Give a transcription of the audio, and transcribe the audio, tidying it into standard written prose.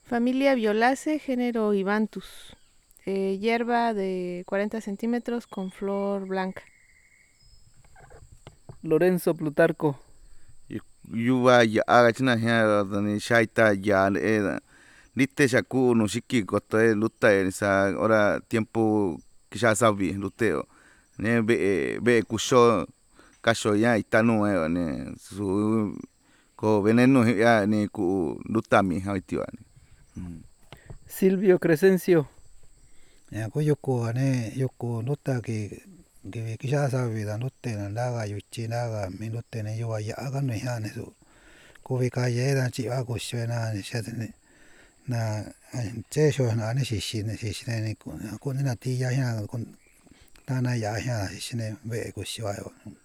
Familia Violaceae, género Ibanthus. Hierba de 40 centímetros con flor blanca. Lorenzo Plutarco. Yuva ya agachina hea dani shaita ya lite shaku no shiki koto luta sa ora tiempo kisha sabi luteo ne be kusho kasho ya itanu ne su ko veneno ya ni ku lutami haitiwa. Silvio Crescencio. ko yoko nota que quizás sabe da notte na laga yuchi naga minutte ne yo ya aga no ya ne su ko ve ka ye da chi a ko shwe na ne sha ne na che sho na ne shi ne ko ne na ti ya ya ko ta na ya ya shi ne ve ko shwa yo